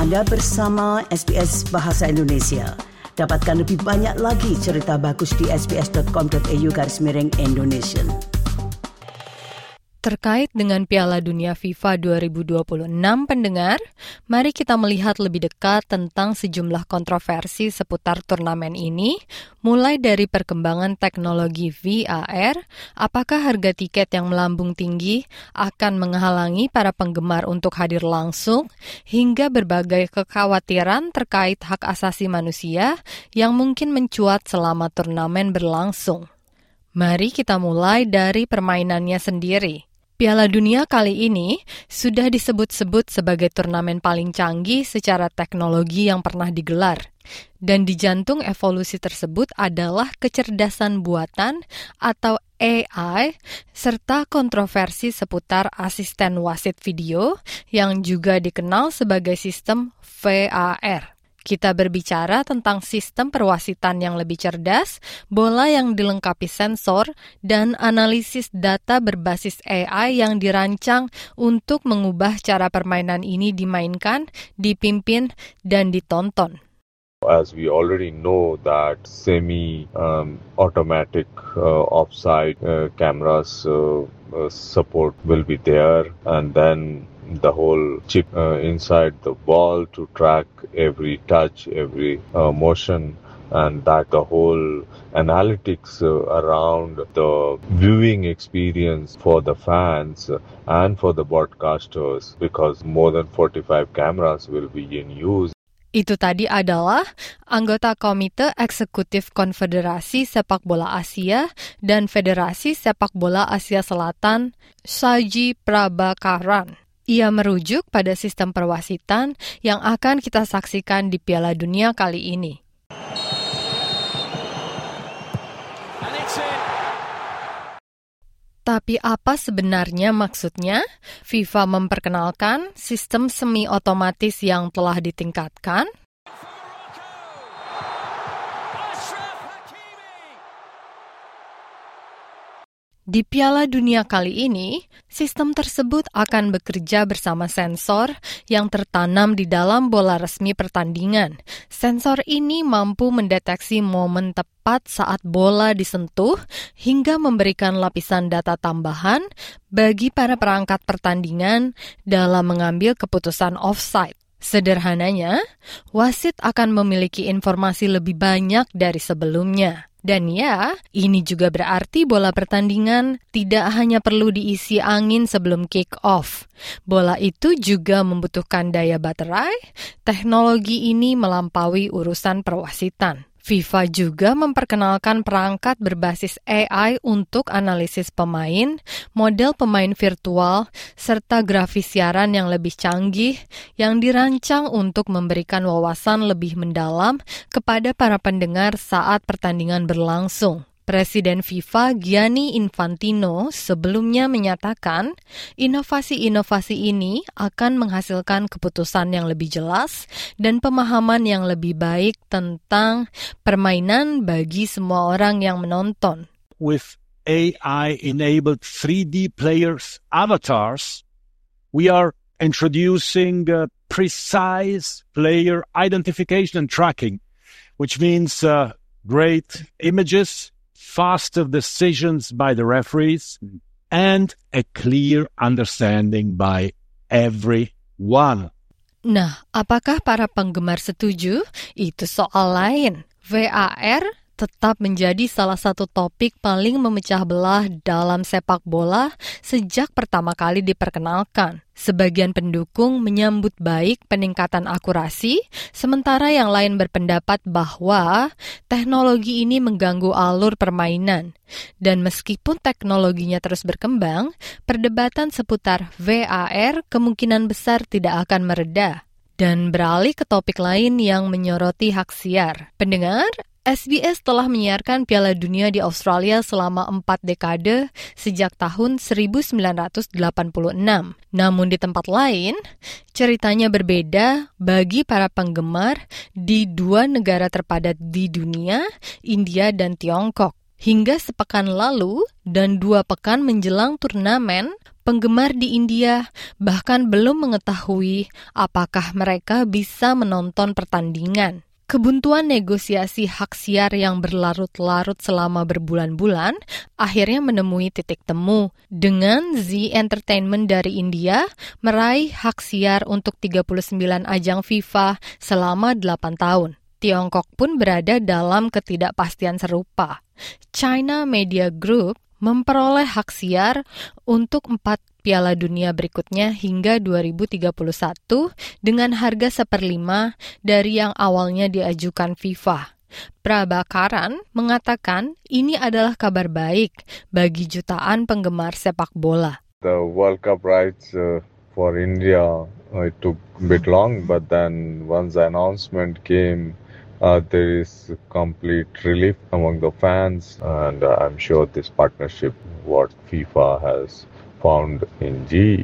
Anda bersama SBS Bahasa Indonesia. Dapatkan lebih banyak lagi cerita bagus di sbs.com.au/Indonesian. Terkait dengan Piala Dunia FIFA 2026, pendengar, mari kita melihat lebih dekat tentang sejumlah kontroversi seputar turnamen ini, mulai dari perkembangan teknologi VAR, apakah harga tiket yang melambung tinggi akan menghalangi para penggemar untuk hadir langsung, hingga berbagai kekhawatiran terkait hak asasi manusia yang mungkin mencuat selama turnamen berlangsung. Mari kita mulai dari permainannya sendiri. Piala Dunia kali ini sudah disebut-sebut sebagai turnamen paling canggih secara teknologi yang pernah digelar. Dan di jantung evolusi tersebut adalah kecerdasan buatan atau AI, serta kontroversi seputar asisten wasit video yang juga dikenal sebagai sistem VAR. Kita berbicara tentang sistem perwasitan yang lebih cerdas, bola yang dilengkapi sensor, dan analisis data berbasis AI yang dirancang untuk mengubah cara permainan ini dimainkan, dipimpin, dan ditonton. As we already know that semi-automatic offside cameras support will be there, and then the whole chip inside the ball to track every touch, every motion, and that the whole analytics around the viewing experience for the fans and for the broadcasters, because more than 45 cameras will be in use. Itu tadi adalah anggota Komite Eksekutif Konfederasi Sepak Bola Asia dan Federasi Sepak Bola Asia Selatan, Saji Prabhakaran. Ia merujuk pada sistem perwasitan yang akan kita saksikan di Piala Dunia kali ini. Tapi apa sebenarnya maksudnya? FIFA memperkenalkan sistem semi-otomatis yang telah ditingkatkan. Di Piala Dunia kali ini, sistem tersebut akan bekerja bersama sensor yang tertanam di dalam bola resmi pertandingan. Sensor ini mampu mendeteksi momen tepat saat bola disentuh hingga memberikan lapisan data tambahan bagi para perangkat pertandingan dalam mengambil keputusan offside. Sederhananya, wasit akan memiliki informasi lebih banyak dari sebelumnya. Dan ya, ini juga berarti bola pertandingan tidak hanya perlu diisi angin sebelum kick-off. Bola itu juga membutuhkan daya baterai. Teknologi ini melampaui urusan perwasitan. FIFA juga memperkenalkan perangkat berbasis AI untuk analisis pemain, model pemain virtual, serta grafis siaran yang lebih canggih yang dirancang untuk memberikan wawasan lebih mendalam kepada para pendengar saat pertandingan berlangsung. Presiden FIFA Gianni Infantino sebelumnya menyatakan inovasi-inovasi ini akan menghasilkan keputusan yang lebih jelas dan pemahaman yang lebih baik tentang permainan bagi semua orang yang menonton. With AI-enabled 3D players avatars, we are introducing precise player identification and tracking, which means great images, faster decisions by the referees, and a clear understanding by everyone. Nah, apakah para penggemar setuju? Itu soal lain. VAR tetap menjadi salah satu topik paling memecah belah dalam sepak bola sejak pertama kali diperkenalkan. Sebagian pendukung menyambut baik peningkatan akurasi, sementara yang lain berpendapat bahwa teknologi ini mengganggu alur permainan. Dan meskipun teknologinya terus berkembang, perdebatan seputar VAR kemungkinan besar tidak akan mereda. Dan beralih ke topik lain yang menyoroti hak siar. Pendengar, SBS telah menyiarkan Piala Dunia di Australia selama 4 dekade sejak tahun 1986. Namun di tempat lain, ceritanya berbeda bagi para penggemar di dua negara terpadat di dunia, India dan Tiongkok. Hingga sepekan lalu dan 2 pekan menjelang turnamen, Penggemar di India bahkan belum mengetahui apakah mereka bisa menonton pertandingan. Kebuntuan negosiasi hak siar yang berlarut-larut selama berbulan-bulan akhirnya menemui titik temu dengan Zee Entertainment dari India meraih hak siar untuk 39 ajang FIFA selama 8 tahun. Tiongkok pun berada dalam ketidakpastian serupa. China Media Group memperoleh hak siar untuk 4 Piala Dunia berikutnya hingga 2031 dengan harga 1/5 dari yang awalnya diajukan FIFA. Prabakaran mengatakan ini adalah kabar baik bagi jutaan penggemar sepak bola. The World Cup rights for India, it took a bit long, but then once the announcement came, there is complete relief among the fans, and I'm sure this partnership, what FIFA has found in G,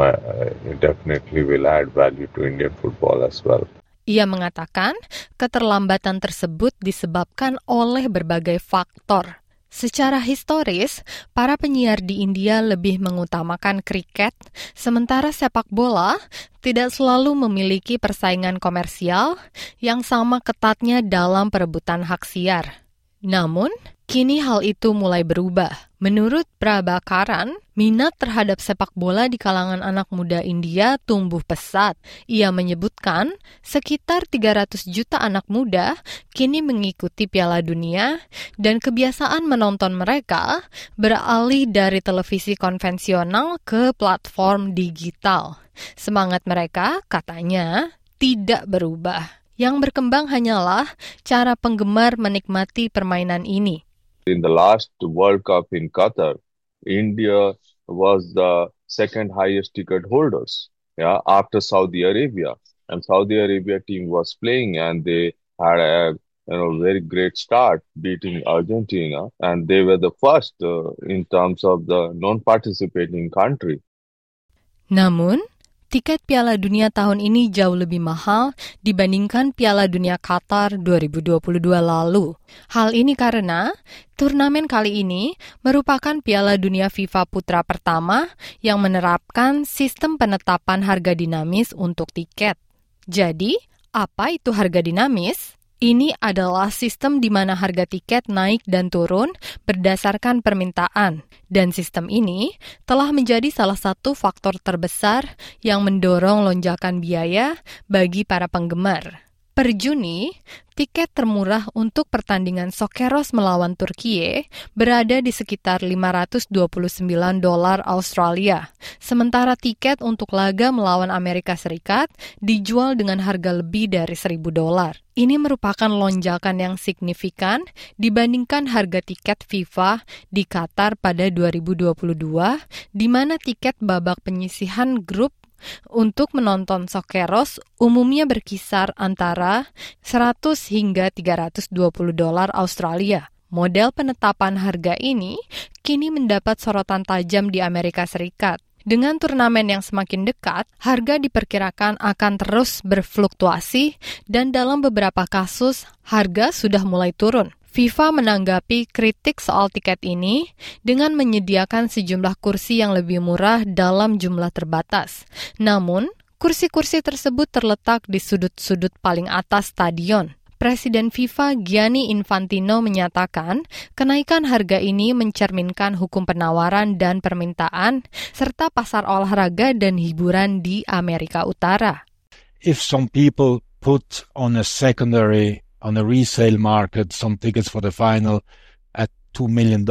definitely will add value to Indian football as well. Ia mengatakan keterlambatan tersebut disebabkan oleh berbagai faktor. Secara historis, para penyiar di India lebih mengutamakan kriket, sementara sepak bola tidak selalu memiliki persaingan komersial yang sama ketatnya dalam perebutan hak siar. Namun, kini hal itu mulai berubah. Menurut Prabakaran, minat terhadap sepak bola di kalangan anak muda India tumbuh pesat. Ia menyebutkan sekitar 300 juta anak muda kini mengikuti Piala Dunia dan kebiasaan menonton mereka beralih dari televisi konvensional ke platform digital. Semangat mereka, katanya, tidak berubah. Yang berkembang hanyalah cara penggemar menikmati permainan ini. In the last World Cup in Qatar, India was the second highest ticket holders, after Saudi Arabia. And Saudi Arabia team was playing, and they had a very great start, beating Argentina, and they were the first in terms of the non-participating country. Namun, tiket Piala Dunia tahun ini jauh lebih mahal dibandingkan Piala Dunia Qatar 2022 lalu. Hal ini karena turnamen kali ini merupakan Piala Dunia FIFA Putra pertama yang menerapkan sistem penetapan harga dinamis untuk tiket. Jadi, apa itu harga dinamis? Ini adalah sistem di mana harga tiket naik dan turun berdasarkan permintaan. Dan sistem ini telah menjadi salah satu faktor terbesar yang mendorong lonjakan biaya bagi para penggemar. Per Juni, tiket termurah untuk pertandingan Sokeros melawan Turkiye berada di sekitar $529 Australia. Sementara tiket untuk laga melawan Amerika Serikat dijual dengan harga lebih dari $1,000. Ini merupakan lonjakan yang signifikan dibandingkan harga tiket FIFA di Qatar pada 2022, di mana tiket babak penyisihan grup untuk menonton Sokeros umumnya berkisar antara $100 hingga $320 Australia. Model penetapan harga ini kini mendapat sorotan tajam di Amerika Serikat. Dengan turnamen yang semakin dekat, harga diperkirakan akan terus berfluktuasi dan dalam beberapa kasus harga sudah mulai turun. FIFA menanggapi kritik soal tiket ini dengan menyediakan sejumlah kursi yang lebih murah dalam jumlah terbatas. Namun, kursi-kursi tersebut terletak di sudut-sudut paling atas stadion. Presiden FIFA Gianni Infantino menyatakan kenaikan harga ini mencerminkan hukum penawaran dan permintaan serta pasar olahraga dan hiburan di Amerika Utara. If some people put on a resale market some tickets for the final at $2 million,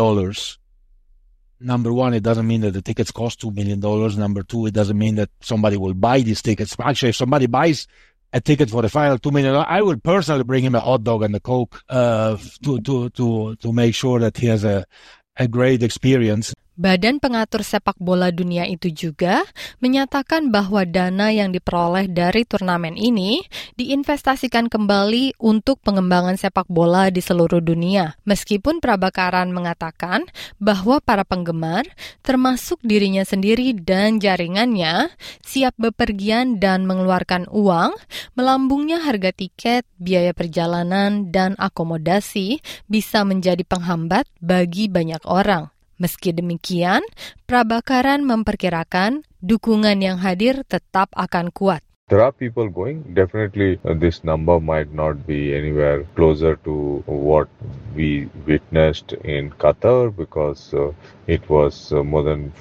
number one, it doesn't mean that the tickets cost $2 million. Number two, it doesn't mean that somebody will buy these tickets. Actually, if somebody buys a ticket for the final $2 million, I will personally bring him a hot dog and a Coke to make sure that he has a great experience. Badan Pengatur Sepak Bola Dunia itu juga menyatakan bahwa dana yang diperoleh dari turnamen ini diinvestasikan kembali untuk pengembangan sepak bola di seluruh dunia. Meskipun Prabakaran mengatakan bahwa para penggemar, termasuk dirinya sendiri dan jaringannya, siap bepergian dan mengeluarkan uang, melambungnya harga tiket, biaya perjalanan, dan akomodasi bisa menjadi penghambat bagi banyak orang. Meski demikian, Prabhakaran memperkirakan dukungan yang hadir tetap akan kuat. There are people going. Definitely, this number might not be anywhere closer to what we witnessed in Qatar because it was more than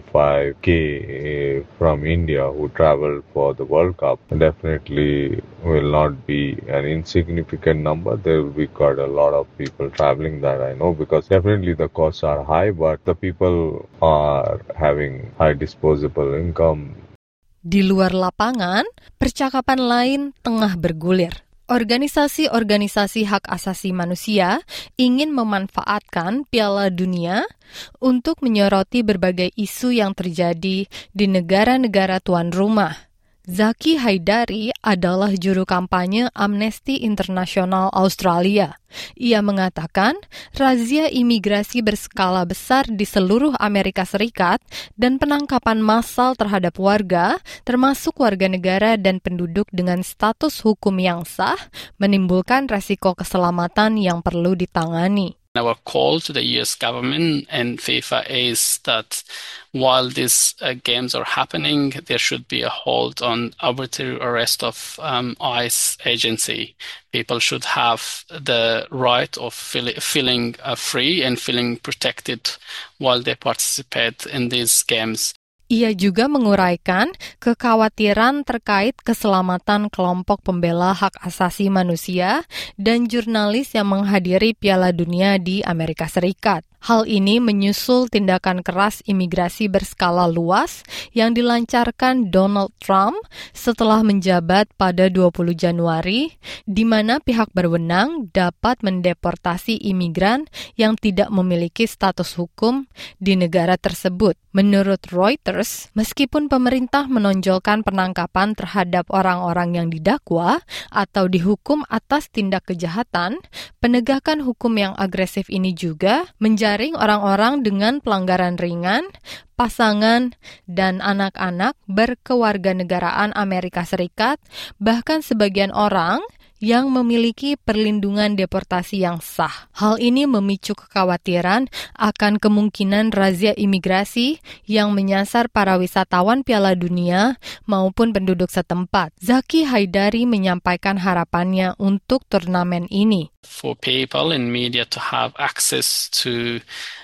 55K from India who traveled for the World Cup. Definitely will not be an insignificant number. There will be quite a lot of people traveling that I know because definitely the costs are high, but the people are having high disposable income. Di luar lapangan, percakapan lain tengah bergulir. Organisasi-organisasi hak asasi manusia ingin memanfaatkan Piala Dunia untuk menyoroti berbagai isu yang terjadi di negara-negara tuan rumah. Zaki Haidari adalah juru kampanye Amnesty International Australia. Ia mengatakan razia imigrasi berskala besar di seluruh Amerika Serikat dan penangkapan massal terhadap warga, termasuk warga negara dan penduduk dengan status hukum yang sah, menimbulkan resiko keselamatan yang perlu ditangani. Our call to the US government and FIFA is that while these games are happening, there should be a hold on arbitrary arrest of ICE agency. People should have the right of feeling free and feeling protected while they participate in these games. Ia juga menguraikan kekhawatiran terkait keselamatan kelompok pembela hak asasi manusia dan jurnalis yang menghadiri Piala Dunia di Amerika Serikat. Hal ini menyusul tindakan keras imigrasi berskala luas yang dilancarkan Donald Trump setelah menjabat pada 20 Januari, di mana pihak berwenang dapat mendeportasi imigran yang tidak memiliki status hukum di negara tersebut. Menurut Reuters, meskipun pemerintah menonjolkan penangkapan terhadap orang-orang yang didakwa atau dihukum atas tindak kejahatan, penegakan hukum yang agresif ini juga menjaring orang-orang dengan pelanggaran ringan, pasangan, dan anak-anak berkewarganegaraan Amerika Serikat, bahkan sebagian orang yang memiliki perlindungan deportasi yang sah. Hal ini memicu kekhawatiran akan kemungkinan razia imigrasi yang menyasar para wisatawan Piala Dunia maupun penduduk setempat. Zaki Haidari menyampaikan harapannya untuk turnamen ini. For people in media to have access to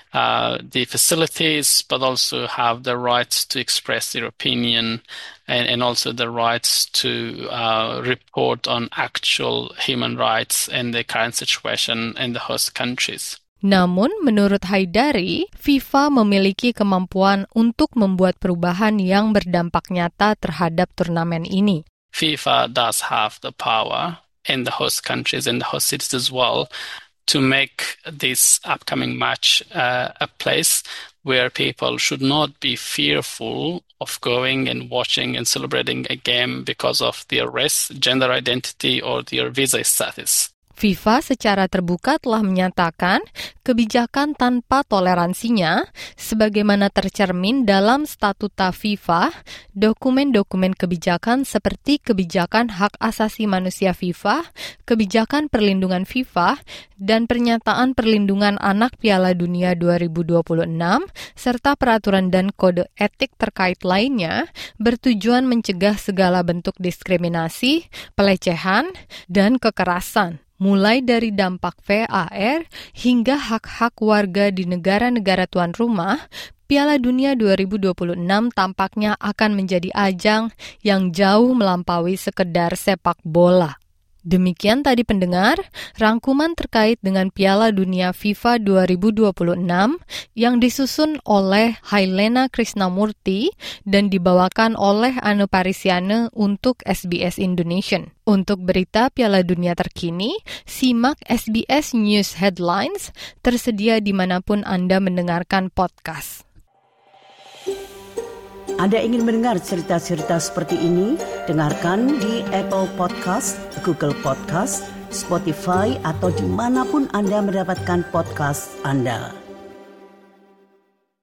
the facilities, but also have the rights to express their opinion and also the rights to report on actual human rights and the current situation in the host countries. Namun, menurut Haidari, FIFA memiliki kemampuan untuk membuat perubahan yang berdampak nyata terhadap turnamen ini. FIFA does have the power in the host countries and the host cities as well to make this upcoming match a place where people should not be fearful of going and watching and celebrating a game because of their race, gender identity, or their visa status. FIFA secara terbuka telah menyatakan kebijakan tanpa toleransinya sebagaimana tercermin dalam statuta FIFA, dokumen-dokumen kebijakan seperti kebijakan hak asasi manusia FIFA, kebijakan perlindungan FIFA, dan pernyataan perlindungan anak Piala Dunia 2026, serta peraturan dan kode etik terkait lainnya bertujuan mencegah segala bentuk diskriminasi, pelecehan, dan kekerasan. Mulai dari dampak VAR hingga hak-hak warga di negara-negara tuan rumah, Piala Dunia 2026 tampaknya akan menjadi ajang yang jauh melampaui sekedar sepak bola. Demikian tadi pendengar, rangkuman terkait dengan Piala Dunia FIFA 2026 yang disusun oleh Hailena Krishnamurti dan dibawakan oleh Anu Parisiane untuk SBS Indonesian. Untuk berita Piala Dunia terkini, simak SBS News Headlines tersedia dimanapun Anda mendengarkan podcast. Anda ingin mendengar cerita-cerita seperti ini? Dengarkan di Apple Podcast, Google Podcast, Spotify, atau dimanapun Anda mendapatkan podcast Anda.